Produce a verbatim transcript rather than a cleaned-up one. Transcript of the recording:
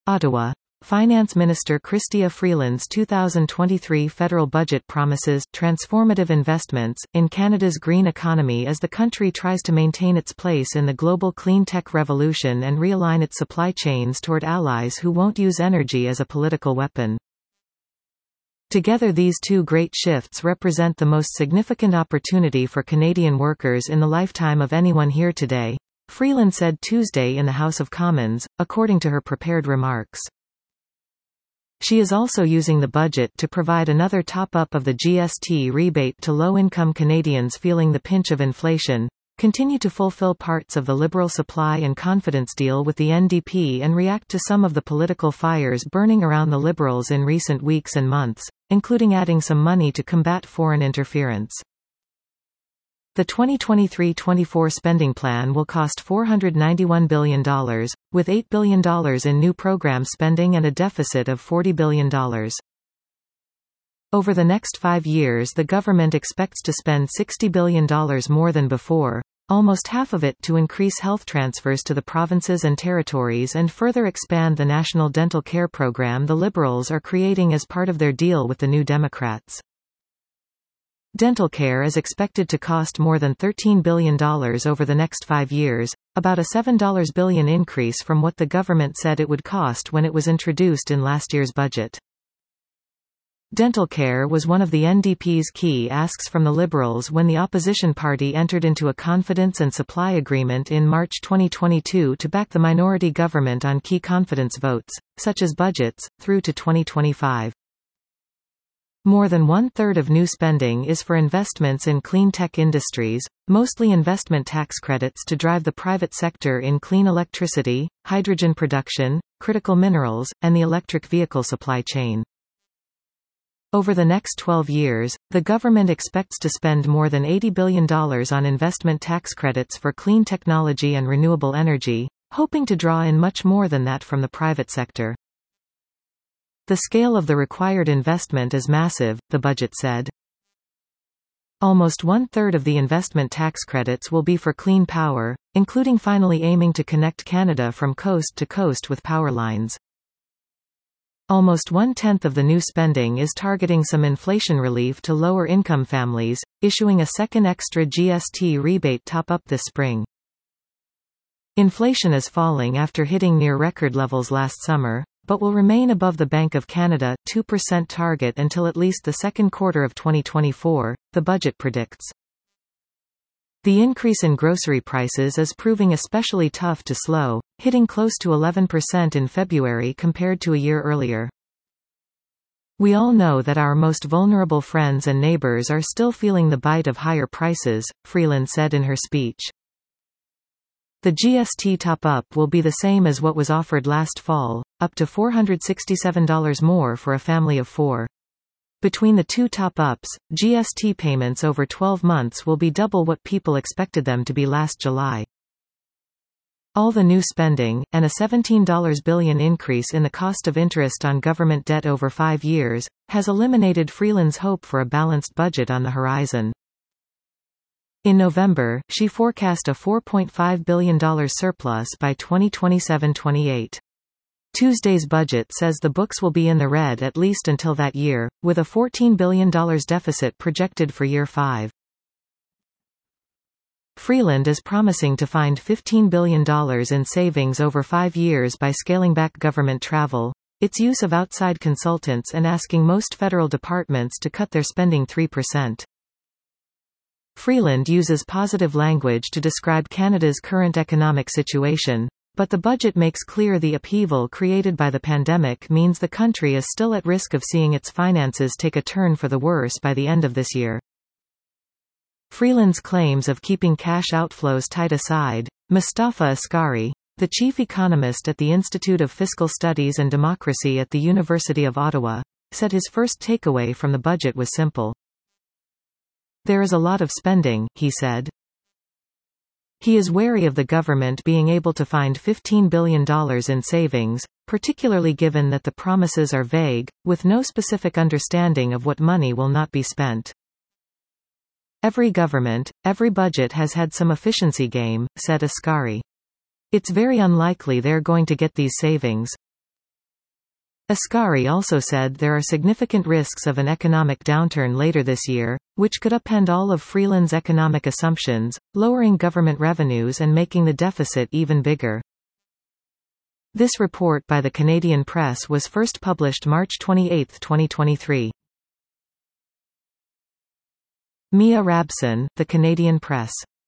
Ottawa. Finance Minister Chrystia Freeland's two thousand twenty-three federal budget promises transformative investments in Canada's green economy as the country tries to maintain its place in the global clean tech revolution and realign its supply chains toward allies who won't use energy as a political weapon. Together, these two great shifts represent the most significant opportunity for Canadian workers in the lifetime of anyone here today, Freeland said Tuesday in the House of Commons, according to her prepared remarks. She is also using the budget to provide another top-up of the G S T rebate to low-income Canadians feeling the pinch of inflation, continue to fulfill parts of the Liberal supply and confidence deal with the N D P and react to some of the political fires burning around the Liberals in recent weeks and months, including adding some money to combat foreign interference. The twenty twenty-three twenty-four spending plan will cost four hundred ninety-one billion dollars, with eight billion dollars in new program spending and a deficit of forty billion dollars. Over the next five years, the government expects to spend sixty billion dollars more than before, almost half of it to increase health transfers to the provinces and territories and further expand the national dental care program the Liberals are creating as part of their deal with the New Democrats. Dental care is expected to cost more than thirteen billion dollars over the next five years, about a seven billion dollars increase from what the government said it would cost when it was introduced in last year's budget. Dental care was one of the N D P's key asks from the Liberals when the opposition party entered into a confidence and supply agreement in March twenty twenty-two to back the minority government on key confidence votes, such as budgets, through to twenty twenty-five. More than one-third of new spending is for investments in clean tech industries, mostly investment tax credits to drive the private sector in clean electricity, hydrogen production, critical minerals, and the electric vehicle supply chain. Over the next twelve years, the government expects to spend more than eighty billion dollars on investment tax credits for clean technology and renewable energy, hoping to draw in much more than that from the private sector. The scale of the required investment is massive, the budget said. Almost one-third of the investment tax credits will be for clean power, including finally aiming to connect Canada from coast to coast with power lines. Almost one-tenth of the new spending is targeting some inflation relief to lower-income families, issuing a second extra G S T rebate top-up this spring. Inflation is falling after hitting near record levels last summer, but will remain above the Bank of Canada two percent target until at least the second quarter of twenty twenty-four, the budget predicts. The increase in grocery prices is proving especially tough to slow, hitting close to eleven percent in February compared to a year earlier. We all know that our most vulnerable friends and neighbors are still feeling the bite of higher prices, Freeland said in her speech. The G S T top-up will be the same as what was offered last fall, up to four hundred sixty-seven dollars more for a family of four. Between the two top-ups, G S T payments over twelve months will be double what people expected them to be last July. All the new spending, and a seventeen billion dollars increase in the cost of interest on government debt over five years, has eliminated Freeland's hope for a balanced budget on the horizon. In November, she forecast a four point five billion dollars surplus by twenty twenty-seven twenty-eight. Tuesday's budget says the books will be in the red at least until that year, with a fourteen billion dollars deficit projected for year five. Freeland is promising to find fifteen billion dollars in savings over five years by scaling back government travel, its use of outside consultants, and asking most federal departments to cut their spending three percent. Freeland uses positive language to describe Canada's current economic situation, but the budget makes clear the upheaval created by the pandemic means the country is still at risk of seeing its finances take a turn for the worse by the end of this year. Freeland's claims of keeping cash outflows tight aside, Mustafa Askari, the chief economist at the Institute of Fiscal Studies and Democracy at the University of Ottawa, said his first takeaway from the budget was simple. There is a lot of spending, he said. He is wary of the government being able to find fifteen billion dollars in savings, particularly given that the promises are vague, with no specific understanding of what money will not be spent. Every government, every budget has had some efficiency game, said Askari. It's very unlikely they're going to get these savings. Ascari also said there are significant risks of an economic downturn later this year, which could upend all of Freeland's economic assumptions, lowering government revenues and making the deficit even bigger. This report by the Canadian Press was first published March twenty-eighth, twenty twenty-three. Mia Rabson, The Canadian Press.